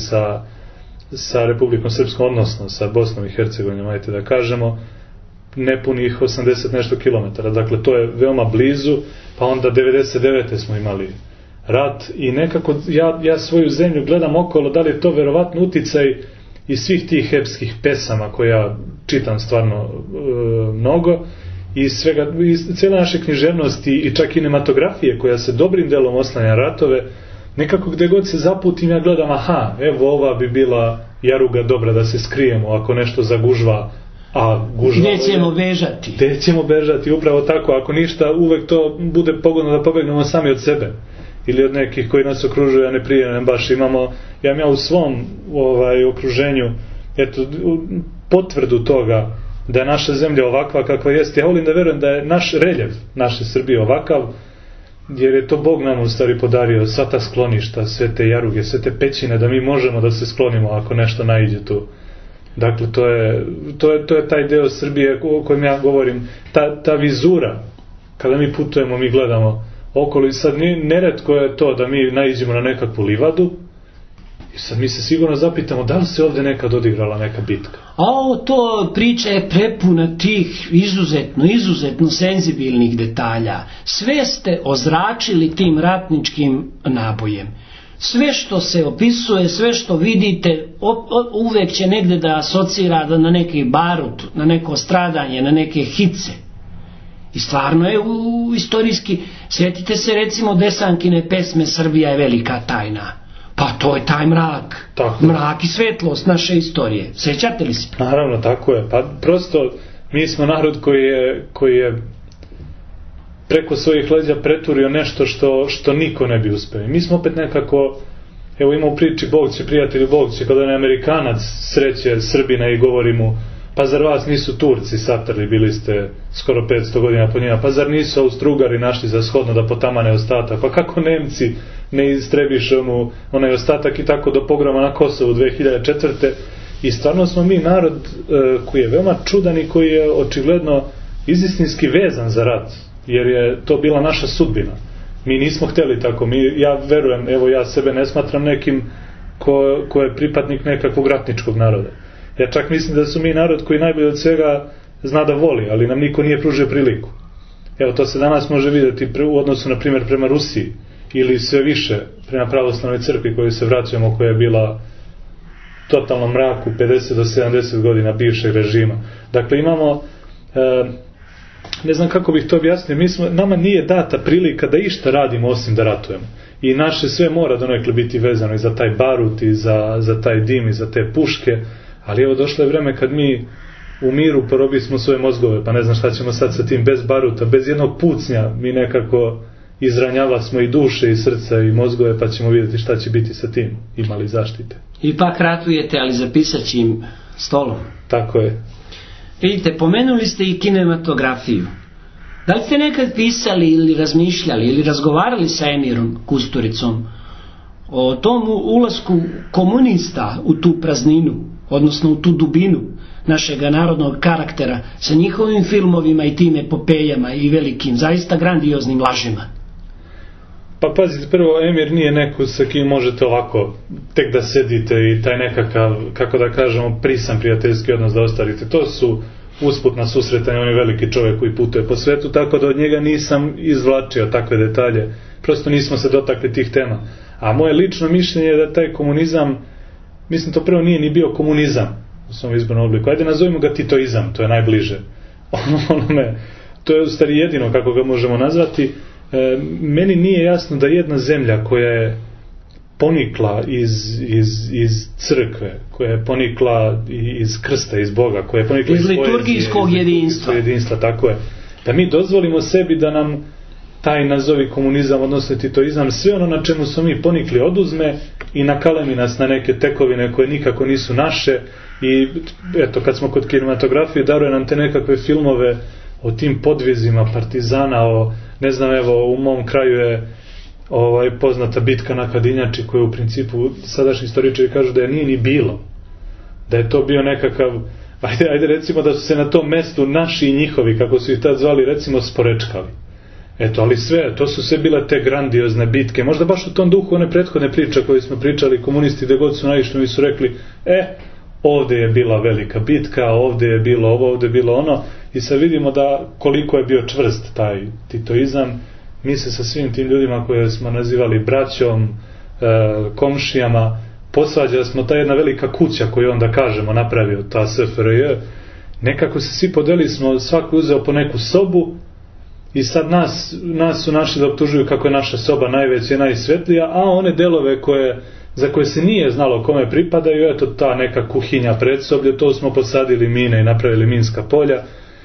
sa Republikom Srpskom, odnosno sa Bosnom i Hercegovinom, ajte da kažemo, nepunih 80 nešto kilometara. Dakle, to je veoma blizu, pa onda 99. smo imali rat i nekako ja svoju zemlju gledam okolo, da li je to verovatno uticaj iz svih tih epskih pesama koje ja čitam stvarno mnogo i cijela naše književnosti i čak kinematografije koja se dobrim delom oslanja ratove. Nekako gde god se zaputim ja gledam, aha, evo ova bi bila jaruga dobra da se skrijemo ako nešto zagužva, a gužva... Gde ćemo bežati, upravo tako, ako ništa uvek to bude pogodno da pobegnemo sami od sebe ili od nekih koji nas okružuju, a ne prijenem baš. Ja u svom okruženju potvrdu toga da je naša zemlja ovakva kakva jeste. Ja volim da verujem da je naš reljef naše Srbije ovakav, jer je to Bog nam u stvari podario sva ta skloništa, sve te jaruge, sve te pećine, da mi možemo da se sklonimo ako nešto naiđe tu. Dakle, to je taj deo Srbije o kojem ja govorim, ta vizura, kada mi putujemo, mi gledamo okolo i sad neretko je to da mi naiđemo na nekakvu livadu i sad mi se sigurno zapitamo da li se ovdje nekad odigrala neka bitka. To priča je prepuna tih izuzetno senzibilnih detalja. Sve ste ozračili tim ratničkim nabojem. Sve što se opisuje, sve što vidite, uvek će negde da asocira na neki barut, na neko stradanje, na neke hice. I stvarno je istorijski, sjetite se recimo Desankine pesme Srbija je velika tajna. Pa to je taj mrak. Tako. Mrak i svetlost naše istorije. Sećate li se? Naravno, tako je. Pa prosto mi smo narod koji je preko svojih leđa preturio nešto što niko ne bi uspeo. Mi smo opet nekako, evo ima u priči Bog će prijatelju, Bog će, kada je Amerikanac sreće Srbina i govori mu, pa zar vas nisu Turci satrli, bili ste skoro 500 godina po njima, pa zar nisu Austro-Ugari našli za shodno da potamane ostatak, pa kako Nemci ne istrebiše onaj ostatak i tako do pogroma na Kosovu 2004. I stvarno smo mi narod koji je veoma čudan i koji je očigledno izistinski vezan za rat, jer je to bila naša sudbina. Mi nismo hteli tako, ja verujem, evo ja sebe ne smatram nekim ko je pripadnik nekakvog ratničkog naroda. Ja čak mislim da su mi narod koji najbolje od svega zna da voli, ali nam niko nije pružio priliku. Evo to se danas može vidjeti u odnosu na primjer prema Rusiji ili sve više prema pravoslavnoj crkvi koju se vraćamo, koja je bila totalnom mraku 50 do 70 godina bivšeg režima. Dakle imamo, ne znam kako bih to objasnio, nama nije data prilika da išta radimo osim da ratujemo. I naše sve mora donekle biti vezano i za taj barut i za taj dim i za te puške. Ali evo došlo je vreme kad mi u miru porobismo svoje mozgove, pa ne znam šta ćemo sad sa tim, bez baruta, bez jednog pucnja, mi nekako izranjava smo i duše i srca i mozgove, pa ćemo vidjeti šta će biti sa tim, imali zaštite. Ipak ratujete, ali za pisaćim stolom. Tako je. Vidite, pomenuli ste i kinematografiju. Da li ste nekad pisali ili razmišljali ili razgovarali sa Emirom Kusturicom o tom ulasku komunista u tu prazninu, odnosno u tu dubinu našega narodnog karaktera, sa njihovim filmovima i tim epopejama i velikim, zaista grandioznim lažima? Pa pazite, prvo, Emir nije neko sa kim možete ovako tek da sedite i taj nekakav, kako da kažemo, prisan prijateljski odnos da ostavite. To su usputna susretanja, on je veliki čovjek koji putuje po svetu, tako da od njega nisam izvlačio takve detalje, prosto nismo se dotakli tih tema. A moje lično mišljenje je da taj komunizam, mislim, to prvo nije ni bio komunizam u svom izbornom obliku, ajde nazovimo ga titoizam, to je najbliže onome, to je u stvari jedino kako ga možemo nazvati. Meni nije jasno da jedna zemlja koja je ponikla iz crkve, koja je ponikla iz krsta, iz Boga, koja je ponikla iz liturgijskog jedinstva, tako je, da mi dozvolimo sebi da nam taj nazovi komunizam, odnosno titoizam, sve ono na čemu smo mi ponikli oduzme i nakalemi nas na neke tekovine koje nikako nisu naše. I eto, kad smo kod kinematografije, daruje nam te nekakve filmove o tim podvizima partizana, ne znam, evo, u mom kraju je poznata bitka na Kadinjači, koju u principu sadašnji istoričari kažu da je nije ni bilo, da je to bio nekakav, ajde recimo da su se na tom mestu naši i njihovi, kako su ih tad zvali, recimo sporečkali. Eto, ali sve, to su sve bile te grandiozne bitke, možda baš u tom duhu one prethodne priče koje smo pričali, komunisti gde god su naišli mi su rekli, ovdje je bila velika bitka, ovdje je bilo ovo, ovdje je bilo ono, i sad vidimo da koliko je bio čvrst taj titoizam. Mi se sa svim tim ljudima koje smo nazivali braćom, komšijama, posvađali smo, ta jedna velika kuća koju onda kažemo napravio ta SFRJ, nekako se svi podeli smo, svako uzeo po neku sobu i sad nas su našli da optužuju kako je naša soba najveća i najsvetlija, a one delove za koje se nije znalo kome pripadaju, eto ta neka kuhinja predsoblje, to smo posadili mine i napravili minska polja.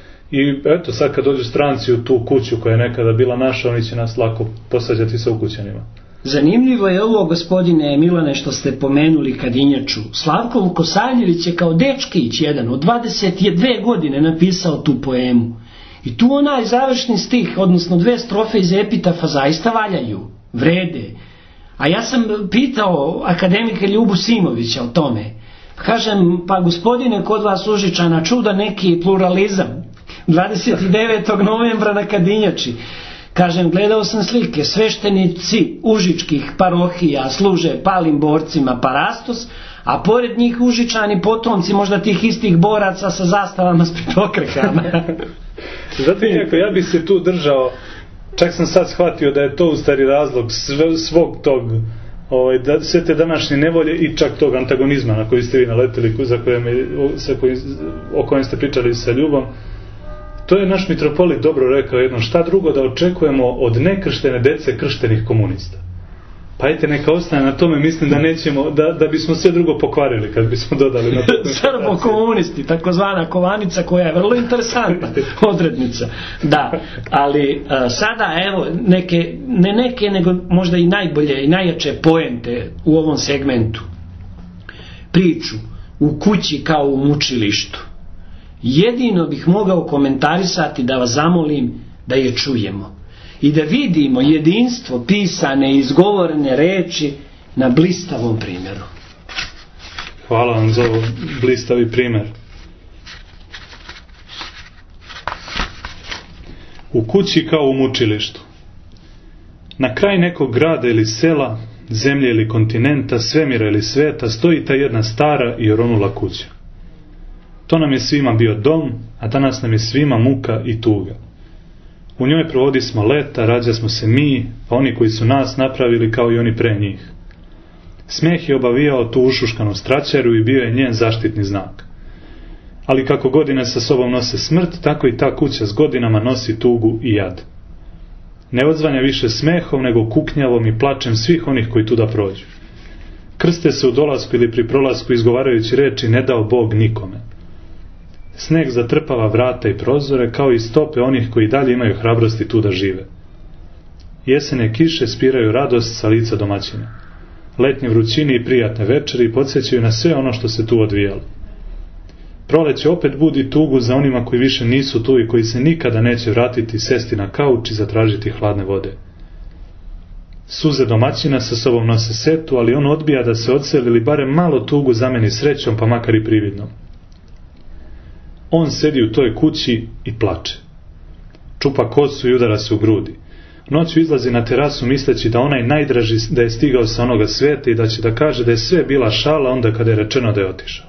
I eto, sad kad dođu stranci u tu kuću koja je nekada bila naša, oni će nas lako posađati sa ukućanima. Zanimljivo je ovo, gospodine Milane, što ste pomenuli Kadinjaču. Slavko Vukosavljević je kao dečkić jedan od 22 godine napisao tu poemu. I tu onaj završni stih, odnosno 2 strofe iz epitafa zaista valjaju, vrede. A ja sam pitao akademika Ljubu Simovića o tome. Kažem, pa gospodine, kod vas Užičana čuda neki pluralizam. 29. novembra na Kadinjači. Kažem, gledao sam slike, sveštenici užičkih parohija služe palim borcima parastos, a pored njih Užičani potomci možda tih istih boraca sa zastavama s petokrekama. Zato iako ja bi se tu držao, čak sam sad shvatio da je to u stvari razlog svog tog, sve te današnje nevolje i čak tog antagonizma na koji ste vi naletili, o kojem ste pričali sa Ljubom. To je naš mitropolit dobro rekao jedno, šta drugo da očekujemo od nekrštene dece krštenih komunista. Pa ajte, neka ostane na tome, mislim da nećemo, da bismo sve drugo pokvarili kad bismo dodali na to. Srbo-komunisti, takozvana kovanica koja je vrlo interesantna odrednica. Da, ali sada evo ne neke, nego možda i najbolje i najjače poente u ovom segmentu. Priču u kući kao u mučilištu. Jedino bih mogao komentarisati, da vas zamolim da je čujemo i da vidimo jedinstvo pisane i izgovorene reči na blistavom primjeru. Hvala vam za ovo blistavi primjer. U kući kao u mučilištu. Na kraj nekog grada ili sela, zemlje ili kontinenta, svemira ili sveta stoji ta jedna stara i oronula kuća. To nam je svima bio dom, a danas nam je svima muka i tuga. U njoj provodismo leta, rađasmo se mi, pa oni koji su nas napravili kao i oni pre njih. Smeh je obavijao tu ušuškanu straćaru i bio je njen zaštitni znak. Ali kako godine sa sobom nose smrt, tako i ta kuća s godinama nosi tugu i jad. Ne odzvanja više smehom, nego kuknjavom i plačem svih onih koji tuda prođu. Krste se u dolasku ili pri prolasku izgovarajući reči ne dao Bog nikome. Sneg zatrpava vrata i prozore, kao i stope onih koji dalje imaju hrabrosti tu da žive. Jesene kiše spiraju radost sa lica domaćina. Letnje vrućine i prijatne večeri podsjećaju na sve ono što se tu odvijalo. Proleće opet budi tugu za onima koji više nisu tu i koji se nikada neće vratiti, sesti na kauč i zatražiti hladne vode. Suze domaćina sa sobom nose setu, ali on odbija da se odseli ili barem malo tugu zameni srećom, pa makar i prividnom. On sedi u toj kući i plače. Čupa kosu i udara se u grudi. Noću izlazi na terasu misleći da onaj najdraži da je stigao sa onoga svijeta i da će da kaže da je sve bila šala onda kada je rečeno da je otišao.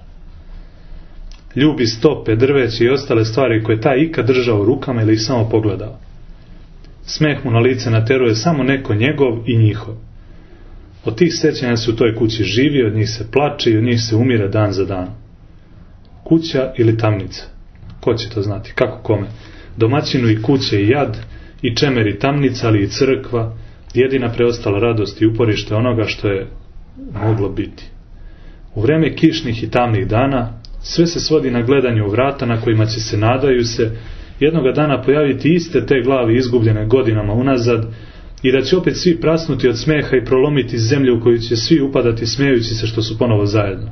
Ljubi stope, drveće i ostale stvari koje taj ikad držao u rukama ili ih samo pogledao. Smeh mu na lice nateruje samo neko njegov i njihov. Od tih sećanja se u toj kući živi, od njih se plače i od njih se umire dan za dan. Kuća ili tamnica? Ko će to znati? Kako kome? Domaćinu i kuće i jad, i čemer i tamnica, ali i crkva, jedina preostala radost i uporište onoga što je moglo biti. U vreme kišnih i tamnih dana sve se svodi na gledanje u vrata na kojima će se, nadaju se, jednoga dana pojaviti iste te glavi izgubljene godinama unazad i da će opet svi prasnuti od smeha i prolomiti zemlju u koju će svi upadati smejući se što su ponovo zajedno.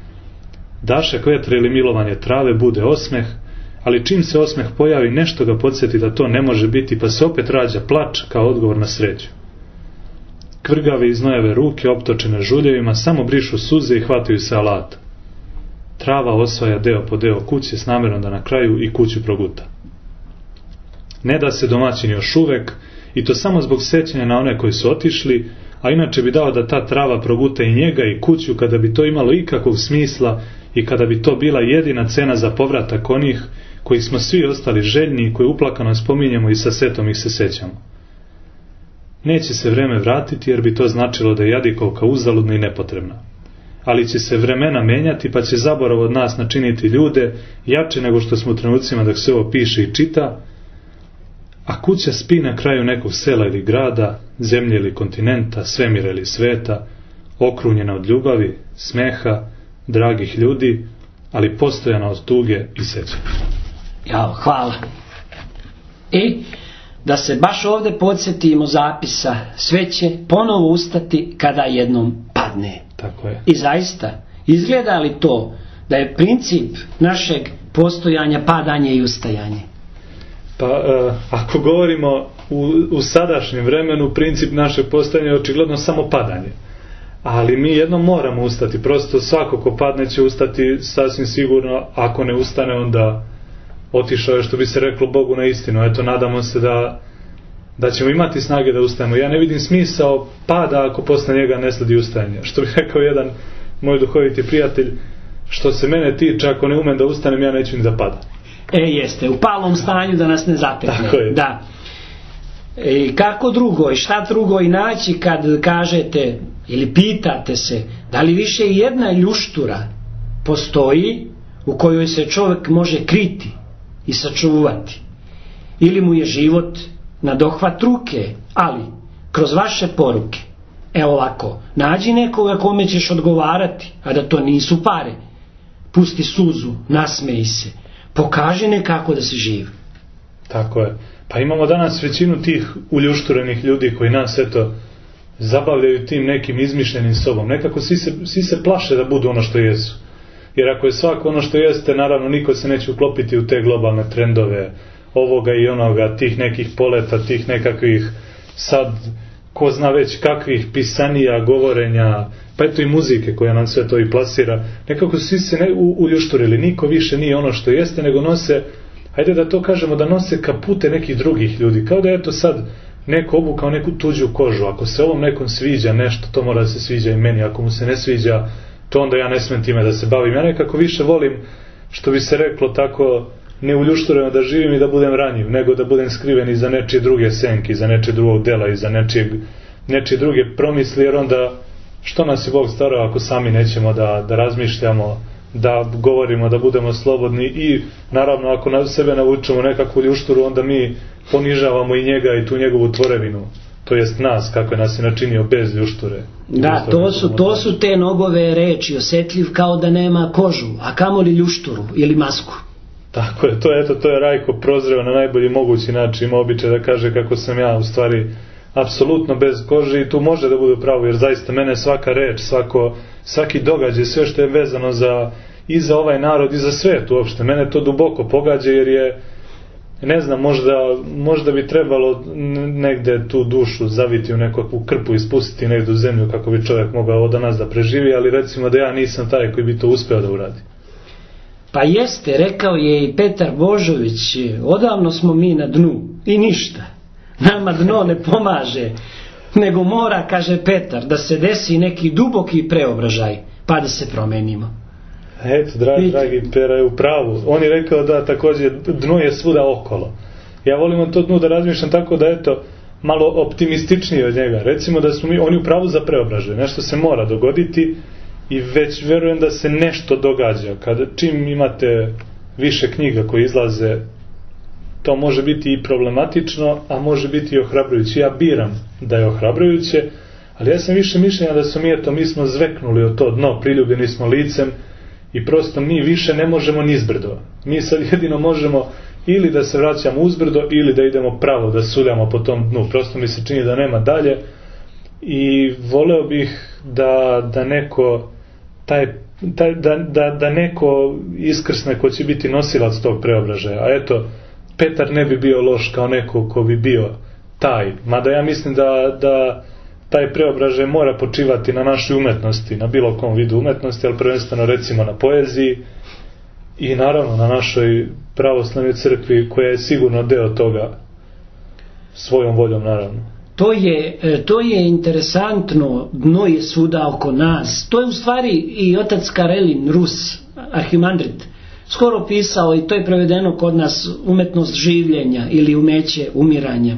Dašak vetra ili milovanje trave bude osmeh, ali čim se osmeh pojavi nešto ga podsjeti da to ne može biti, pa se opet rađa plač kao odgovor na sreću. Kvrgave i znojave ruke optočene žuljevima samo brišu suze i hvataju se alata. Trava osvaja deo po deo kuće s namjerom da na kraju i kuću proguta. Ne da se domaćin još uvek, i to samo zbog sećanja na one koji su otišli, a inače bi dao da ta trava proguta i njega i kuću kada bi to imalo ikakvog smisla i kada bi to bila jedina cena za povratak onih kojih smo svi ostali željni i koji uplakano spominjemo i sa setom ih se sećamo. Neće se vreme vratiti jer bi to značilo da je jadikovka uzaludna i nepotrebna. Ali će se vremena menjati pa će zaborav od nas načiniti ljude jače nego što smo u trenucima dok se ovo piše i čita, a kuća spi na kraju nekog sela ili grada, zemlje ili kontinenta, svemira ili sveta, okrunjena od ljubavi, smeha, dragih ljudi, ali postojana od tuge i sećanja. Ja, hvala. I da se baš ovdje podsjetimo zapisa, sve će ponovo ustati kada jednom padne. Tako je. I zaista, izgleda li to da je princip našeg postojanja padanje i ustajanje? Pa, ako govorimo u sadašnjem vremenu, princip našeg postojanja je očigledno samo padanje. Ali mi jednom moramo ustati. Prosto svako ko padne će ustati sasvim sigurno. Ako ne ustane, onda otišao je, što bi se reklo, Bogu na istinu. Eto, nadamo se da ćemo imati snage da ustajemo. Ja ne vidim smisao pada ako posle njega ne sledi ustajanje. Što bi rekao jedan moj duhoviti prijatelj, što se mene tiče, ako ne umem da ustanem, ja neću ni da pada. Jeste, u palom stanju da nas ne zatekne. Tako je. Da. Kako drugo i šta drugo i naći kad kažete ili pitate se da li više jedna ljuštura postoji u kojoj se čovjek može kriti i sačuvati, ili mu je život na dohvat ruke, ali kroz vaše poruke, evo ovako, nađi nekoga kome ćeš odgovarati, a da to nisu pare, pusti suzu, nasmeji se, pokaži nekako da se živi. Tako je. Pa imamo danas većinu tih uljušturenih ljudi koji nas eto zabavljaju tim nekim izmišljenim sobom. Nekako svi se plaše da budu ono što jesu. Jer ako je svako ono što jeste, naravno niko se neće uklopiti u te globalne trendove ovoga i onoga, tih nekih poleta, tih nekakvih sad ko zna već kakvih pisanija, govorenja, pa eto i muzike koja nam sve to i plasira. Nekako svi se uljušturili, niko više nije ono što jeste, nego nose, hajde da to kažemo, da nose kapute nekih drugih ljudi. Kao da je to sad neko obukao neku tuđu kožu. Ako se ovom nekom sviđa nešto, to mora da se sviđa i meni. Ako mu se ne sviđa, to onda ja ne smem time da se bavim. Ja nekako više volim, što bi se reklo tako, ne uljuštureno da živim i da budem ranjiv, nego da budem skriven iza nečije druge senke, iza nečije drugog dela, iza nečije druge promisli, jer onda što nas je Bog starao ako sami nećemo da razmišljamo, da govorimo, da budemo slobodni i naravno ako na sebe navučemo nekakvu ljušturu, onda mi ponižavamo i njega i tu njegovu tvorevinu, to jest nas, kako je nas i načinio bez ljušture. Da, to su te nogove reči, osjetljiv kao da nema kožu, a kamoli ljušturu ili masku. Tako je, to je Rajko prozreo na najbolji mogući način, ima običaj da kaže kako sam ja u stvari apsolutno bez kože i tu može da bude pravo, jer zaista mene svaka reč, svaki događaj, sve što je vezano za i za ovaj narod i za svet uopšte. Mene to duboko pogađa jer je, ne znam, možda bi trebalo negde tu dušu zaviti u nekakvu krpu i spustiti negde u zemlju kako bi čovjek mogao od danas da preživi, ali recimo da ja nisam taj koji bi to uspeo da uradi. Pa jeste, rekao je i Petar Božović, odavno smo mi na dnu i ništa. Nama dno ne pomaže, nego mora, kaže Petar, da se desi neki duboki preobražaj, pa da se promenimo. Eto, dragi Pera je u pravu. On je rekao da također dno je svuda okolo. Ja volim on to dno da razmišljam tako da eto, malo optimističnije od njega. Recimo da smo oni u pravu za preobražaj. Nešto se mora dogoditi i već verujem da se nešto događa. Čim imate više knjiga koje izlaze, to može biti i problematično, a može biti i ohrabrujuće. Ja biram da je ohrabrujuće, ali ja sam više mišljenja da su mi smo zveknuli od to dno, priljubljeni smo licem i prosto mi više ne možemo nizbrdo. Mi sad jedino možemo ili da se vraćamo uzbrdo ili da idemo pravo, da suljamo po tom dnu. Prosto mi se čini da nema dalje i voleo bih da neko da neko iskrsne ko će biti nosilac tog preobražaja. A eto, Petar ne bi bio loš kao neko ko bi bio taj. Mada ja mislim da taj preobražaj mora počivati na našoj umetnosti, na bilo kom vidu umetnosti, ali prvenstveno recimo na poeziji i naravno na našoj pravoslavnoj crkvi koja je sigurno deo toga svojom voljom naravno. To je interesantno, dno je svuda oko nas. To je u stvari i otac Karelin, Rus, arhimandrit, skoro pisao i to je prevedeno kod nas umetnost življenja ili umeće umiranja.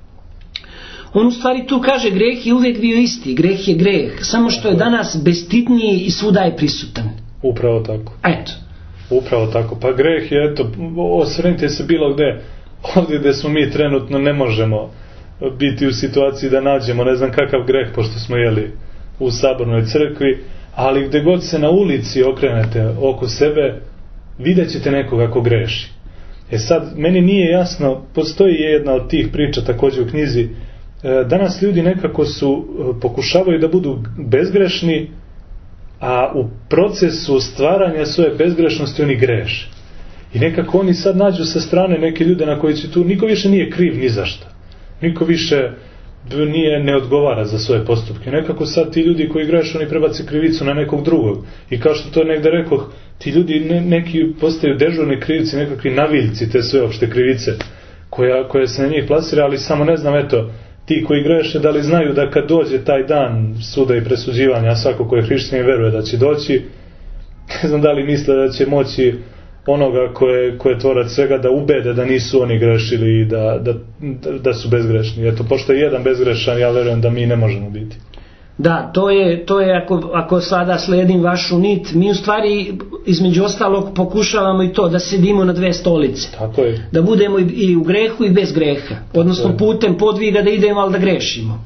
On u stvari tu kaže greh je uvijek bio isti, greh je greh, samo što je danas bestidniji i svuda je prisutan. Upravo tako. Eto. Upravo tako, pa greh je, eto, osvrnite se bilo gde, ovdje gde smo mi trenutno ne možemo biti u situaciji da nađemo ne znam kakav greh, pošto smo jeli u sabornoj crkvi, ali gde god se na ulici okrenete oko sebe, vidjet ćete nekoga ko greši. Sad, meni nije jasno, postoji jedna od tih priča također u knjizi, danas ljudi nekako pokušavaju da budu bezgrešni, a u procesu stvaranja svoje bezgrešnosti oni greše. I nekako oni sad nađu sa strane neke ljude na koji će tu, niko više nije kriv ni za šta. Niko više ne odgovara za svoje postupke. Nekako sad ti ljudi koji greše, oni prebace krivicu na nekog drugog. I kao što to negde rekoh, ti ljudi neki postaju dežurni krivci, nekakvi naviljci te sve opšte krivice koje se na njih plasira, ali samo ne znam, eto, ti koji greše, da li znaju da kad dođe taj dan suda i presuđivanja, svako ko je hrišćanin veruje da će doći, ne znam da li misle da će moći onoga ko je tvorac svega da ubede da nisu oni grešili i da su bezgrešni. Eto, pošto je jedan bezgrešan, ja verujem da mi ne možemo biti. Da, to je ako sada sledim vašu nit, mi u stvari između ostalog pokušavamo i to da sedimo na dve stolice. Tako je. Da budemo i u grehu i bez greha. Odnosno putem podviga da idemo, ali da grešimo.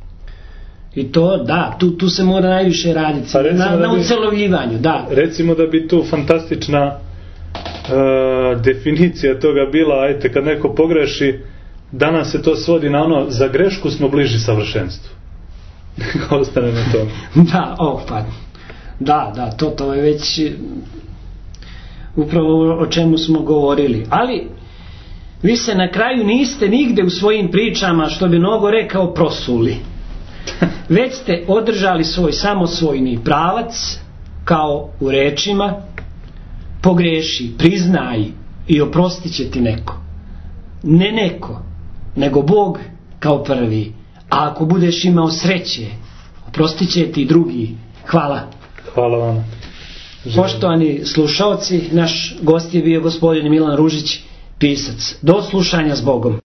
I to, da, tu se mora najviše raditi. Na ucelovljivanju, da. Recimo da bi tu fantastična definicija toga bila, ajte, kad neko pogreši, danas se to svodi na ono, za grešku smo bliži savršenstvu. Ostane na to. Da, to je već upravo o čemu smo govorili. Ali vi se na kraju niste nigde u svojim pričama, što bi mnogo rekao, prosuli. Već ste održali svoj samosvojni pravac, kao u rečima: pogreši, priznaj i oprostit će ti neko. Ne neko, nego Bog kao prvi. A ako budeš imao sreće, oprostit će ti drugi. Hvala. Hvala vam. Poštovani slušaoci, naš gost je bio gospodin Milan Ružić, pisac. Do slušanja s Bogom.